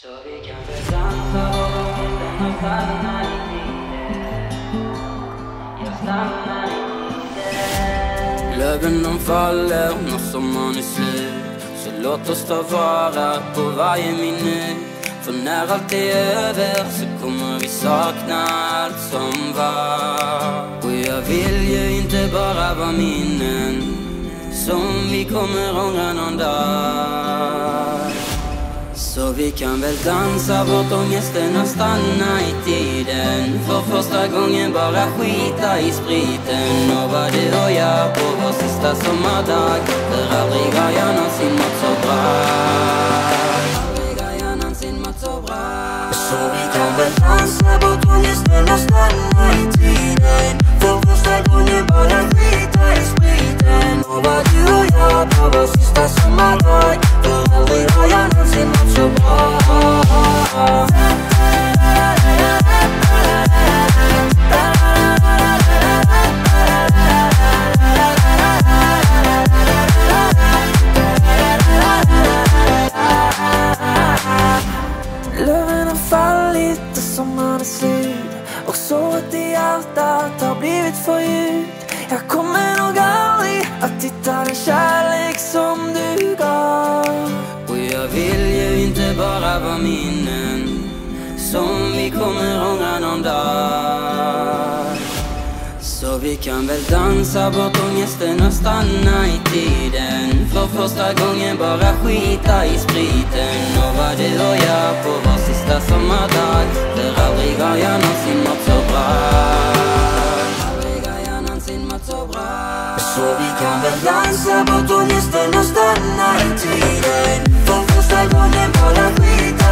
Så vi kan väl dansa och ångesten och stanna i tiden. Jag stannar i tiden. Löven de faller när sommaren är slut. Så låt oss ta vara på varje minut. För när allt är över så kommer vi sakna allt som var. Och jag vill ju inte bara vara minnen som vi kommer ångra någon dag. Så vi kan väl dansa bort ångesten och stanna i tiden. För första gången bara skita i spriten. Och vad du och jag på vår sista sommardag. För aldrig har jag någonsin mått så bra. Aldrig har jag någonsin mått så bra. Så vi kan väl dansa bort ångesten och stanna i tiden. För första gången bara skita i spriten. Och vad du och jag på vår sista sommardag. För aldrig har jag någonsin mått så bra. Löven har fallit och sommaren är slut. Och såret i hjärtat har blivit för djupt. Jag kommer nog aldrig att hitta den kärlek som du gav. Och jag vill ju inte bara vara minnen som vi kommer ångra någon dag. Så vi kan väl dansa bort ångesten och stanna i tiden. För första gången bara skita i spriten. Och vad du och jag på vår sista sommardag. För aldrig har jag någonsin mått så bra. Aldrig har jag någonsin mått så bra. Så vi kan väl dansa bort ångesten och stanna i tiden. För första gången bara skita